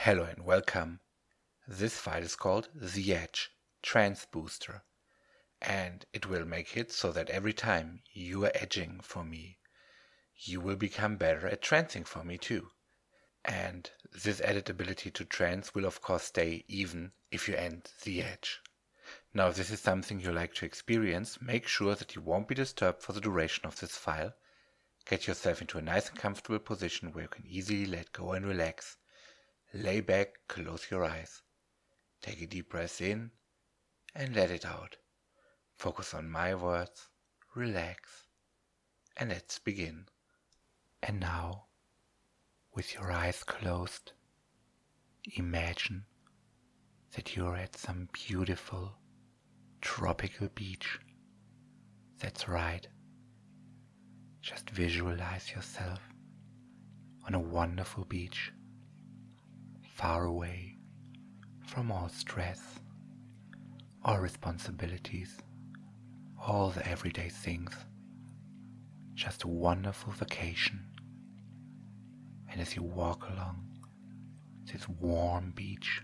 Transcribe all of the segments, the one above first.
Hello and welcome. This file is called The Edge Trance Booster, and it will make it so that every time you are edging for me, you will become better at trancing for me too. And this added ability to trance will of course stay even if you end the edge. Now, if this is something you like to experience, make sure that you won't be disturbed for the duration of this file. Get yourself into a nice and comfortable position where you can easily let go and relax. Lay back, close your eyes. Take a deep breath in and let it out. Focus on my words, relax, and let's begin. And now, with your eyes closed, imagine that you're at some beautiful tropical beach. That's right. Just visualize yourself on a wonderful beach, far away from all stress, all responsibilities, all the everyday things. Just a wonderful vacation. And as you walk along this warm beach,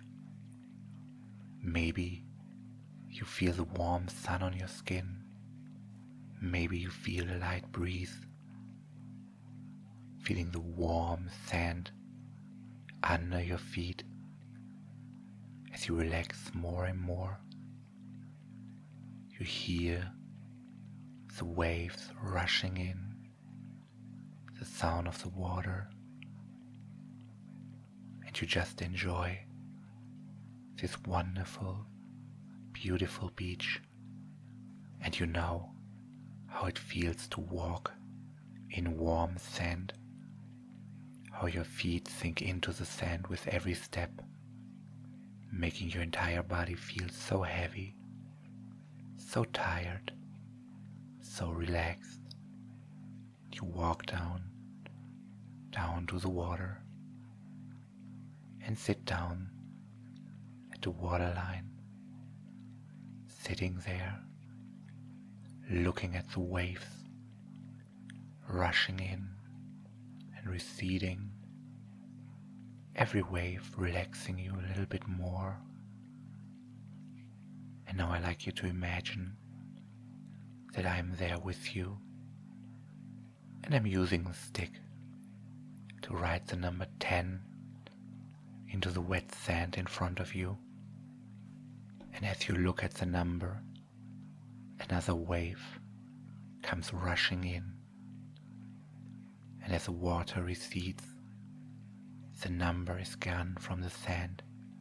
maybe you feel the warm sun on your skin. Maybe you feel a light breeze, feeling the warm sand under your feet as you relax more and more. You hear the waves rushing in, the sound of the water, and you just enjoy this wonderful, beautiful beach. And you know how it feels to walk in warm sand, how your feet sink into the sand with every step, making your entire body feel so heavy, so tired, so relaxed. You walk down to the water and sit down at the waterline, sitting there, looking at the waves rushing in and receding, every wave relaxing you a little bit more. And now I like you to imagine that I am there with you, and I'm using the stick to write the number 10 into the wet sand in front of you. And as you look at the number, another wave comes rushing in, and as the water recedes, the number is gone from the sand,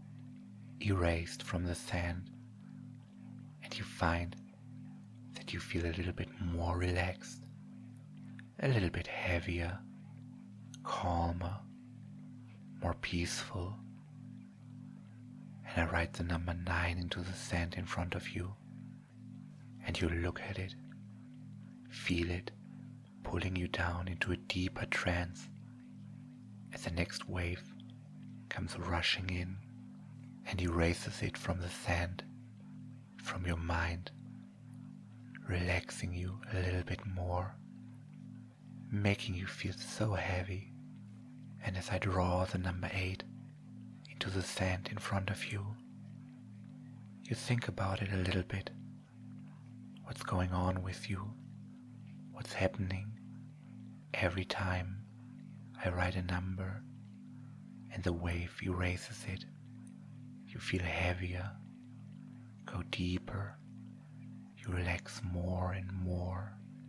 erased from the sand, and you find that you feel a little bit more relaxed, a little bit heavier, calmer, more peaceful. And I write the number 9 into the sand in front of you, and you look at it, feel it pulling you down into a deeper trance as the next wave comes rushing in and erases it from the sand, from your mind, relaxing you a little bit more, making you feel so heavy. And as I draw the number 8 into the sand in front of you, you think about it a little bit. What's going on with you? What's happening every time I write a number and the wave erases it? You feel heavier, go deeper, you relax more and more,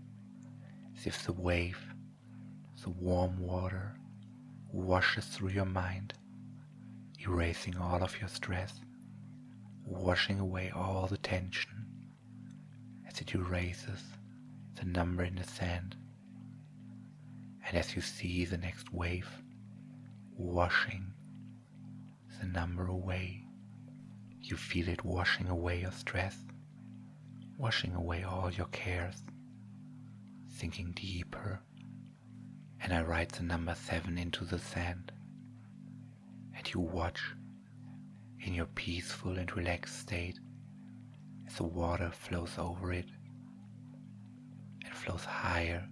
as if the wave, the warm water, washes through your mind, erasing all of your stress, washing away all the tension as it erases the number in the sand. And as you see the next wave washing the number away, you feel it washing away your stress, washing away all your cares, sinking deeper. And I write the number 7 into the sand, and you watch in your peaceful and relaxed state as the water flows over it and flows higher,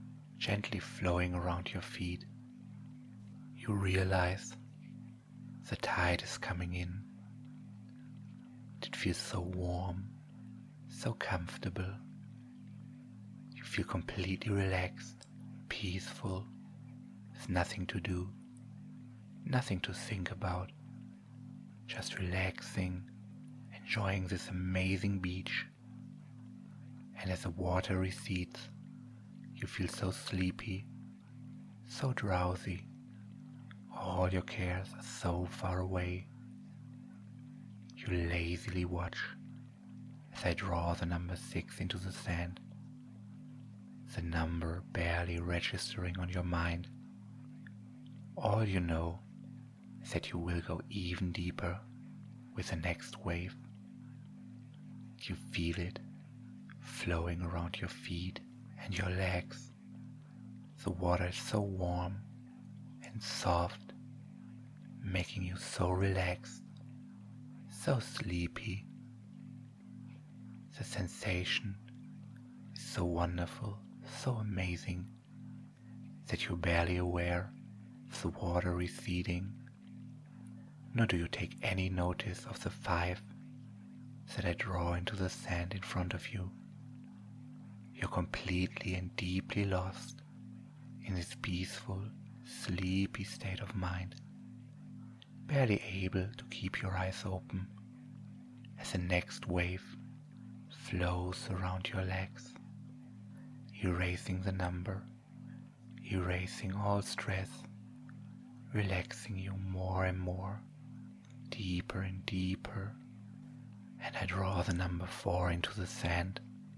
gently flowing around your feet. You realize The tide is coming in. It feels so warm, so comfortable. You feel completely relaxed, peaceful, with nothing to do, nothing to think about, just relaxing, enjoying this amazing beach. And as the water recedes, you feel so sleepy, so drowsy. All your cares are so far away. You lazily watch as I draw the number 6 into the sand, the number barely registering on your mind. All you know is that you will go even deeper with the next wave. You feel it flowing around your feet and your legs. The water is so warm and soft, making you so relaxed, so sleepy. The sensation is so wonderful, so amazing, that you're barely aware of the water receding, nor do you take any notice of the 5 that I draw into the sand in front of you. You're completely and deeply lost in this peaceful, sleepy state of mind, barely able to keep your eyes open as the next wave flows around your legs, erasing the number, erasing all stress, relaxing you more and more, deeper and deeper. And I draw the number 4 into the sand.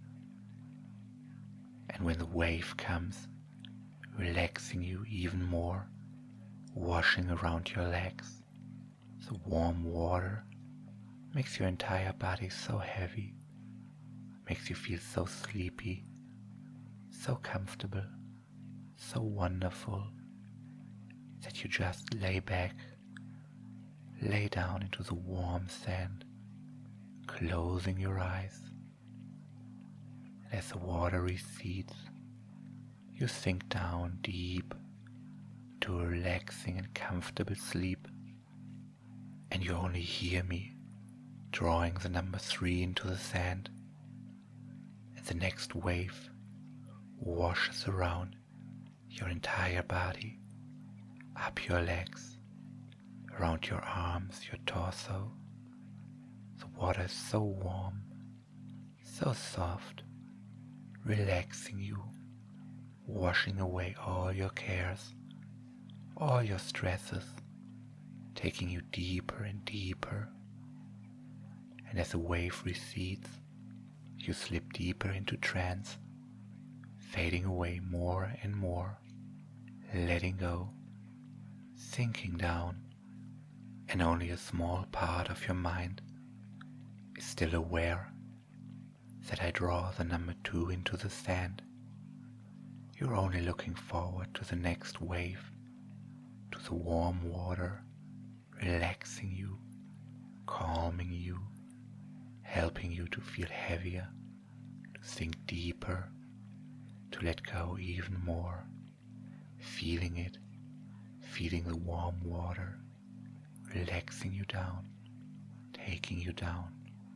And when the wave comes, relaxing you even more, washing around your legs, the warm water makes your entire body so heavy, makes you feel so sleepy, so comfortable, so wonderful, that you just lay back, lay down into the warm sand, closing your eyes. And as the water recedes, you sink down deep to a relaxing and comfortable sleep, and you only hear me drawing the number 3 into the sand, and the next wave washes around your entire body, up your legs, around your arms, your torso. The water is so warm, so soft, relaxing you, washing away all your cares, all your stresses, taking you deeper and deeper. And as the wave recedes, you slip deeper into trance, fading away more and more, letting go, sinking down, and only a small part of your mind is still aware that I draw the number 2 into the sand. You're only looking forward to the next wave, to the warm water, relaxing you, calming you, helping you to feel heavier, to sink deeper, to let go even more, feeling it, feeling the warm water, relaxing you down, taking you down.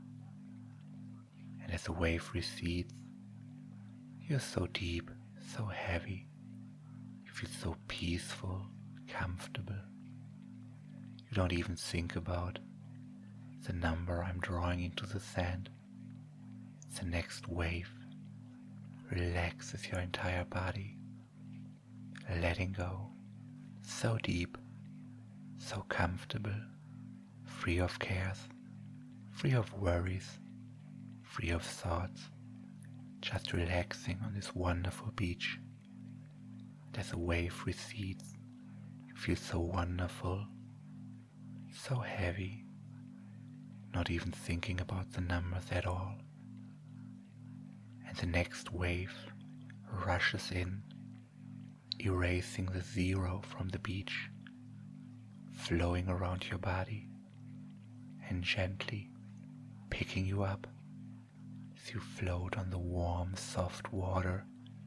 And as the wave recedes, you're so deep, so heavy, you feel so peaceful, comfortable. You don't even think about the number I'm drawing into the sand. The next wave relaxes your entire body, letting go, so deep, so comfortable, free of cares, free of worries, free of thoughts, just relaxing on this wonderful beach. As the wave recedes, you feel so wonderful, so heavy, not even thinking about the numbers at all. And the next wave rushes in, erasing the 0 from the beach, flowing around your body and gently picking you up as you float on the warm, soft water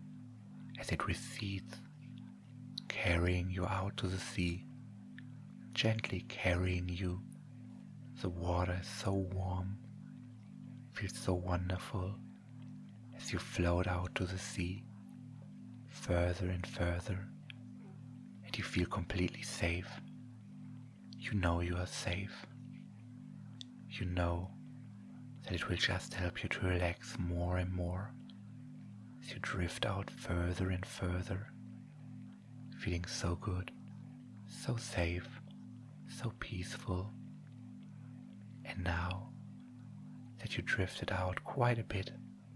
as it recedes, carrying you out to the sea, gently carrying you. The water is so warm, feels so wonderful as you float out to the sea, further and further, and you feel completely safe. You know you are safe. You know that it will just help you to relax more and more as you drift out further and further, feeling so good, so safe, so peaceful. And now that you drifted out quite a bit,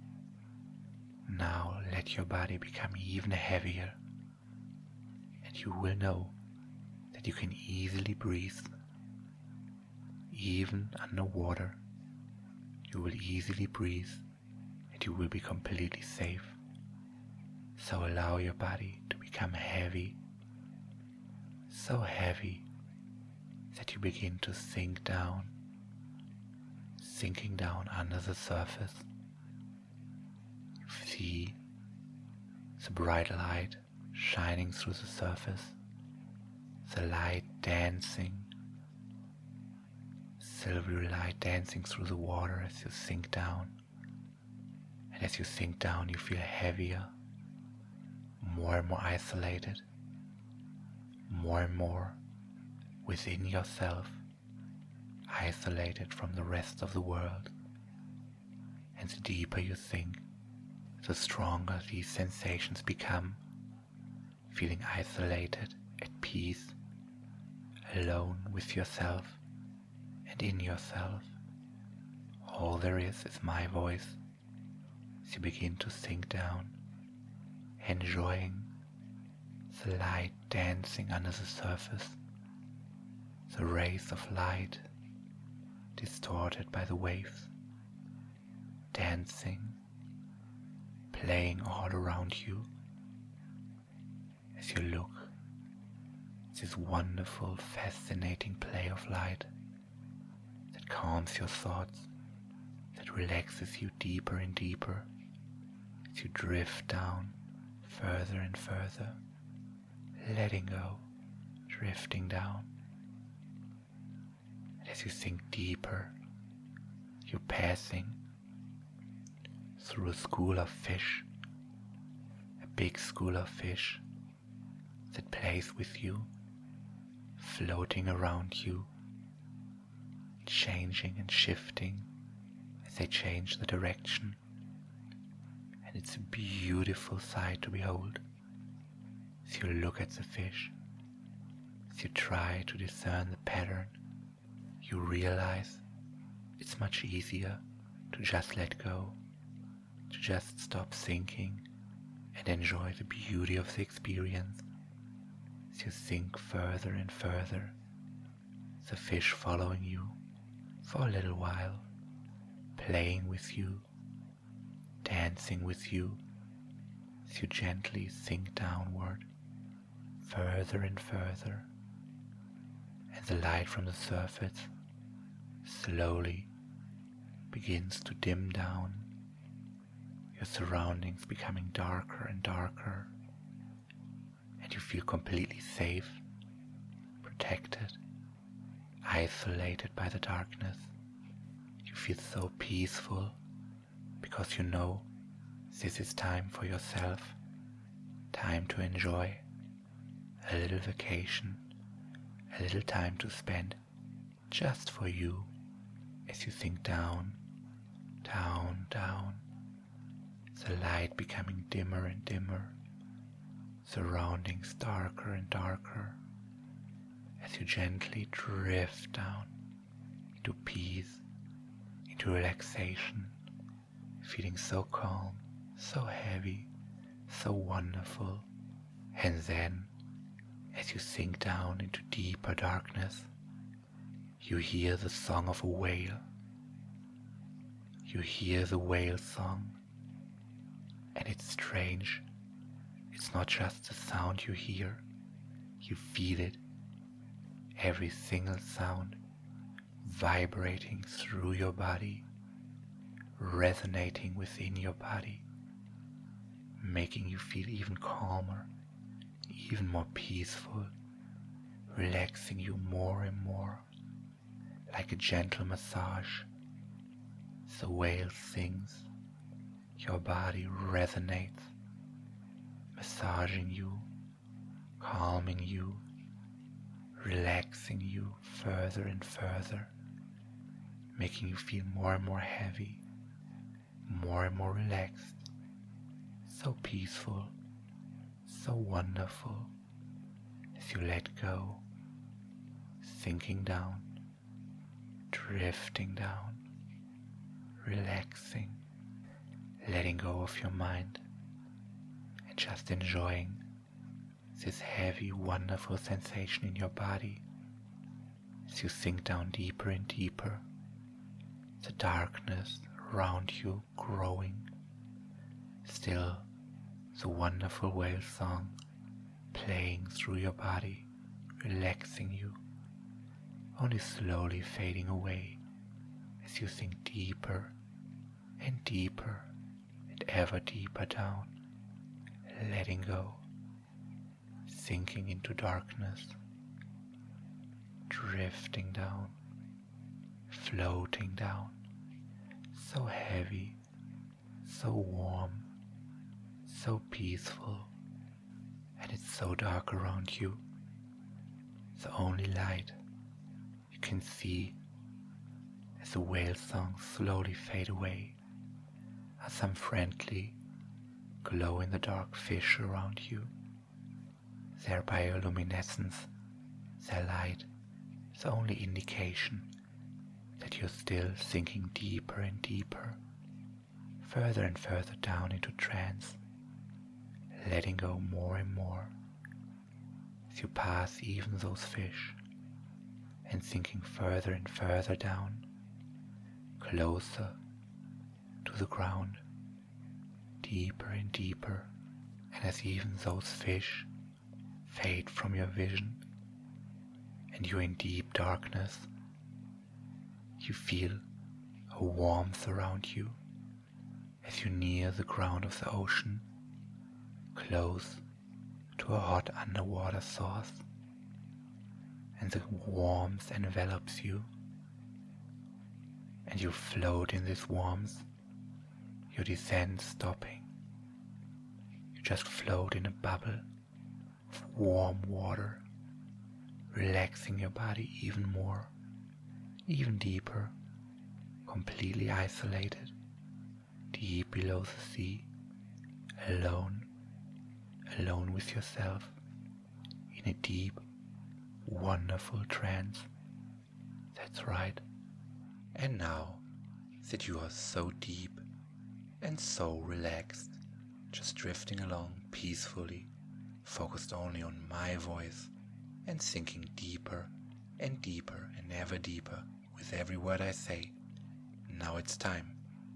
now let your body become even heavier, and you will know that you can easily breathe. Even underwater, you will easily breathe and you will be completely safe. So allow your body to become heavy, so heavy that you begin to sink down, sinking down under the surface. You see the bright light shining through the surface, the light dancing, silvery light dancing through the water as you sink down. And as you sink down, you feel heavier, more and more isolated, more and more within yourself, isolated from the rest of the world. And the deeper you sink, the stronger these sensations become, feeling isolated, at peace, alone with yourself and in yourself. All there is my voice as you begin to sink down, enjoying the light dancing under the surface, the rays of light distorted by the waves, dancing, playing all around you as you look at this wonderful, fascinating play of light that calms your thoughts, that relaxes you deeper and deeper as you drift down further and further, letting go, drifting down. And as you sink deeper, you're passing through a school of fish, a big school of fish that plays with you, floating around you, changing and shifting as they change the direction. And it's a beautiful sight to behold as you look at the fish, as you try to discern the pattern. You realize it's much easier to just let go, to just stop thinking and enjoy the beauty of the experience. As you sink further and further, the fish following you for a little while, playing with you, dancing with you, as you gently sink downward, further and further, and the light from the surface slowly begins to dim down, your surroundings becoming darker and darker, and you feel completely safe, protected, isolated by the darkness. You feel so peaceful because you know this is time for yourself, time to enjoy, a little vacation, a little time to spend just for you as you sink down, down, down, the light becoming dimmer and dimmer, surroundings darker and darker, as you gently drift down into peace, into relaxation, feeling so calm, so heavy, so wonderful. And then, as you sink down into deeper darkness, you hear the song of a whale. You hear the whale song, and it's strange. It's not just the sound you hear, you feel it. Every single sound vibrating through your body, resonating within your body, making you feel even calmer, even more peaceful, relaxing you more and more, like a gentle massage. The whale sings, your body resonates, massaging you, calming you, relaxing you further and further, making you feel more and more heavy, more and more relaxed, so peaceful, so wonderful, as you let go, sinking down, drifting down, relaxing, letting go of your mind, and just enjoying this heavy, wonderful sensation in your body as you sink down deeper and deeper, the darkness around you growing, still the wonderful whale song playing through your body, relaxing you, only slowly fading away as you sink deeper and deeper and ever deeper down, letting go, sinking into darkness, drifting down, floating down, so heavy, so warm, so peaceful, and it's so dark around you. The only light you can see as the whale songs slowly fade away are some friendly, glow-in-the-dark fish around you. Their bioluminescence, their light, is the only indication that you're still sinking deeper and deeper, further and further down into trance, letting go more and more as you pass even those fish and sinking further and further down, closer to the ground, deeper and deeper, and as even those fish fade from your vision and you're in deep darkness, you feel a warmth around you as you near the ground of the ocean, close to a hot underwater source, and the warmth envelops you, and you float in this warmth, your descent stopping. You just float in a bubble of warm water, relaxing your body even more, even deeper, completely isolated, deep below the sea, alone with yourself, in a deep, wonderful trance. That's right. And now that you are so deep and so relaxed, just drifting along peacefully, focused only on my voice and sinking deeper and deeper and ever deeper with every word I say, now it's time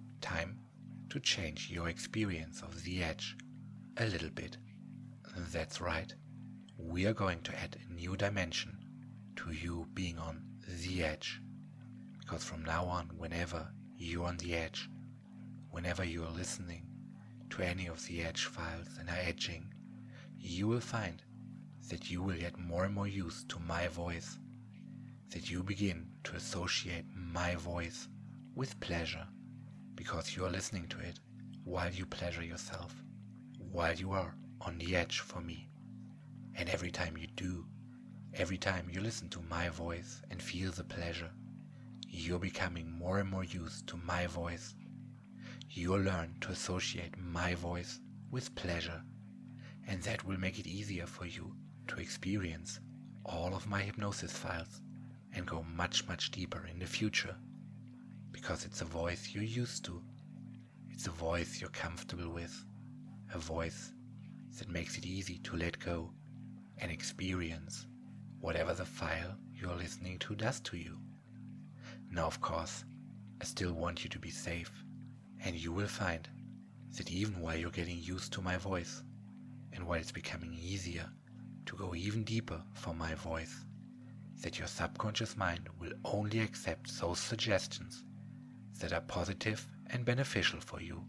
to change your experience of the edge a little bit. That's right, we are going to add a new dimension to you being on the edge, because from now on, whenever you're on the edge, whenever you're listening to any of the edge files and are edging, you will find that you will get more and more used to my voice, that you begin to associate my voice with pleasure, because you are listening to it while you pleasure yourself, while you are on the edge for me. And every time you do, every time you listen to my voice and feel the pleasure, you're becoming more and more used to my voice. You'll learn to associate my voice with pleasure, and that will make it easier for you to experience all of my hypnosis files and go much, much deeper in the future, because it's a voice you're used to. It's a voice you're comfortable with, a voice that makes it easy to let go and experience whatever the file you're listening to does to you. Now, of course, I still want you to be safe, and you will find that even while you're getting used to my voice, and while it's becoming easier to go even deeper for my voice, that your subconscious mind will only accept those suggestions that are positive and beneficial for you.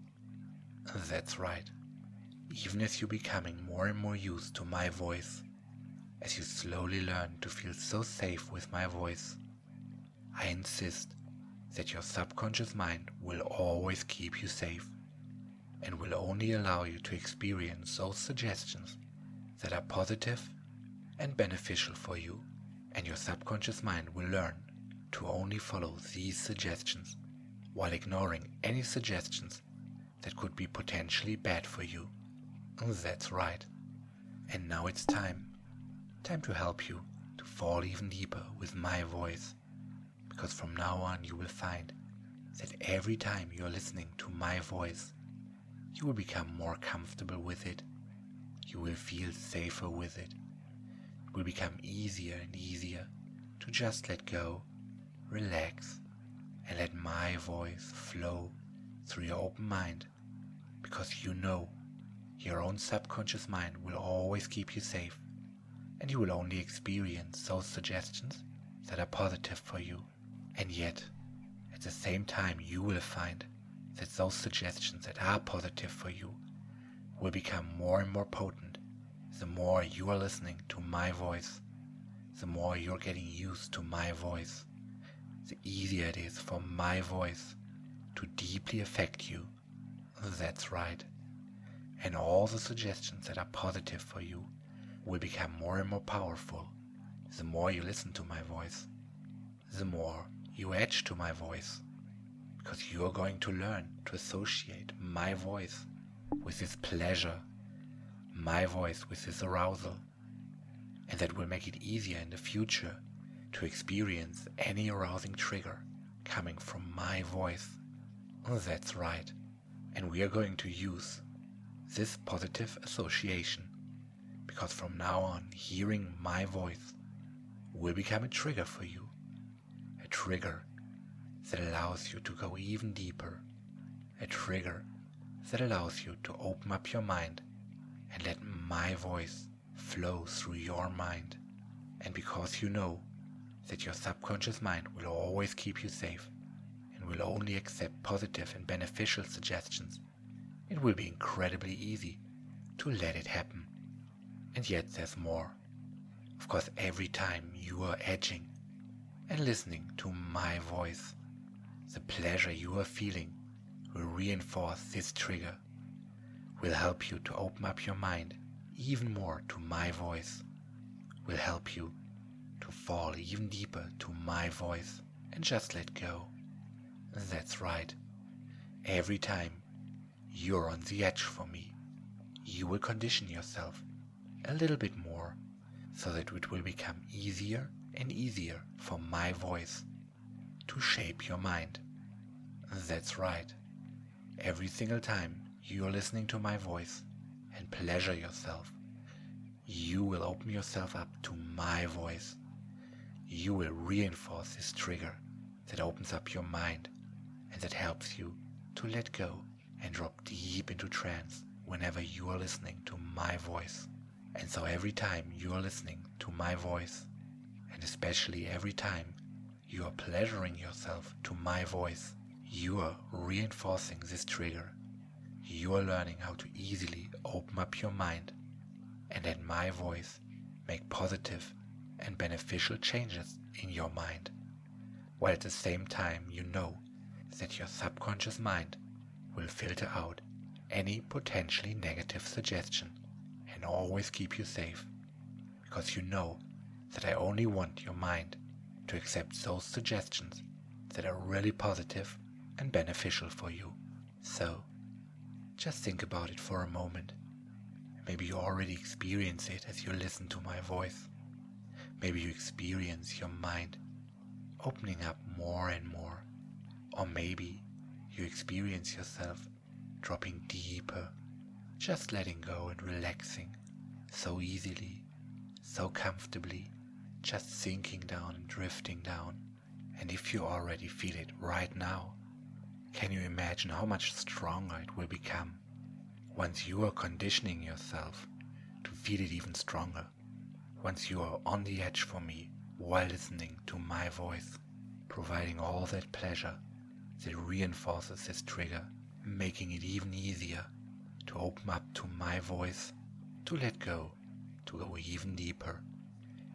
That's right. Even as you're becoming more and more used to my voice, as you slowly learn to feel so safe with my voice. I insist that your subconscious mind will always keep you safe and will only allow you to experience those suggestions that are positive and beneficial for you, and your subconscious mind will learn to only follow these suggestions while ignoring any suggestions that could be potentially bad for you. That's right. And now it's time to help you to fall even deeper with my voice, because from now on you will find that every time you're listening to my voice, you will become more comfortable with it, you will feel safer with it, it will become easier and easier to just let go, relax, and let my voice flow through your open mind, because you know your own subconscious mind will always keep you safe, and you will only experience those suggestions that are positive for you. And yet, at the same time, you will find that those suggestions that are positive for you will become more and more potent the more you are listening to my voice, the more you're getting used to my voice, the easier it is for my voice to deeply affect you. That's right. And all the suggestions that are positive for you will become more and more powerful the more you listen to my voice, the more you edge to my voice, because you are going to learn to associate my voice with this pleasure, my voice with this arousal, and that will make it easier in the future to experience any arousing trigger coming from my voice. That's right. And we are going to use this positive association, because from now on, hearing my voice will become a trigger for you, a trigger that allows you to go even deeper, a trigger that allows you to open up your mind and let my voice flow through your mind. And because you know that your subconscious mind will always keep you safe and will only accept positive and beneficial suggestions, it will be incredibly easy to let it happen. And yet there's more. Of course, every time you are edging and listening to my voice, the pleasure you are feeling will reinforce this trigger, will help you to open up your mind even more to my voice, will help you to fall even deeper to my voice and just let go. That's right. Every time you're on the edge for me, you will condition yourself a little bit more so that it will become easier and easier for my voice to shape your mind. That's right. Every single time you're listening to my voice and pleasure yourself, you will open yourself up to my voice. You will reinforce this trigger that opens up your mind and that helps you to let go and drop deep into trance whenever you are listening to my voice. And so every time you are listening to my voice, and especially every time you are pleasuring yourself to my voice, you are reinforcing this trigger. You are learning how to easily open up your mind and let my voice make positive and beneficial changes in your mind, while at the same time you know that your subconscious mind will filter out any potentially negative suggestion and always keep you safe, because you know that I only want your mind to accept those suggestions that are really positive and beneficial for you. So, just think about it for a moment. Maybe you already experience it as you listen to my voice. Maybe you experience your mind opening up more and more. Or maybe you experience yourself dropping deeper, just letting go and relaxing so easily, so comfortably, just sinking down and drifting down. And if you already feel it right now, can you imagine how much stronger it will become once you are conditioning yourself to feel it even stronger, once you are on the edge for me while listening to my voice, providing all that pleasure that reinforces this trigger, making it even easier to open up to my voice, to let go, to go even deeper,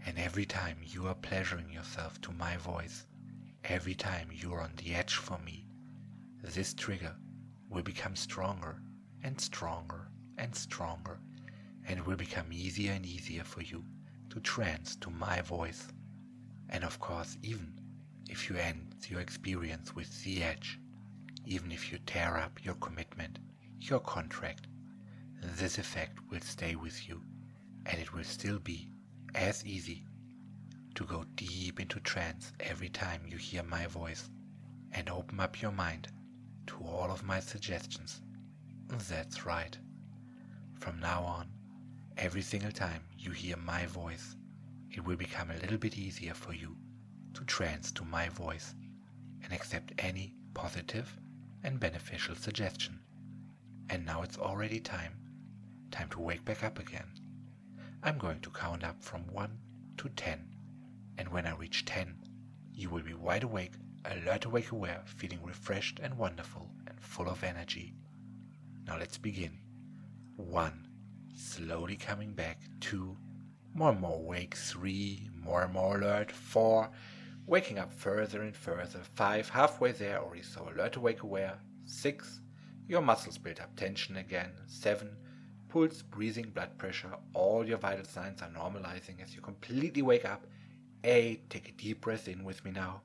And every time you are pleasuring yourself to my voice, every time you are on the edge for me, this trigger will become stronger and stronger and stronger, and it will become easier and easier for you to trance to my voice. And of course, even if you end your experience with the edge, even if you tear up your commitment, your contract, this effect will stay with you, and it will still be as easy to go deep into trance every time you hear my voice and open up your mind to all of my suggestions. That's right. From now on, every single time you hear my voice, it will become a little bit easier for you to trance to my voice and accept any positive and beneficial suggestion. And now it's already time to wake back up again. I'm going to count up from 1 to 10, and when I reach 10, you will be wide awake, alert, awake, aware, feeling refreshed and wonderful and full of energy. Now let's begin. 1, slowly coming back. 2, more and more awake. 3, more and more alert. 4, waking up further and further. 5, halfway there, already so alert, awake, aware. 6, your muscles build up tension again. 7, pulse, breathing, blood pressure, all your vital signs are normalizing as you completely wake up. 8, take a deep breath in with me now.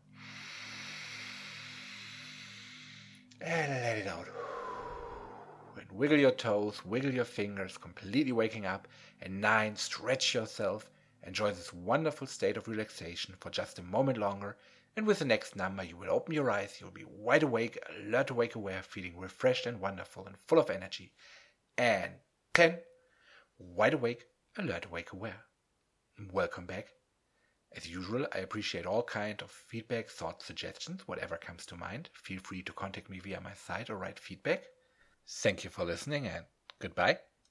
And let it out. And wiggle your toes, wiggle your fingers, completely waking up. And 9, stretch yourself. Enjoy this wonderful state of relaxation for just a moment longer. And with the next number, you will open your eyes. You'll be wide awake, alert, awake, aware, feeling refreshed and wonderful and full of energy. And 10, wide awake, alert, awake, aware. Welcome back. As usual, I appreciate all kinds of feedback, thoughts, suggestions, whatever comes to mind. Feel free to contact me via my site or write feedback. Thank you for listening and goodbye.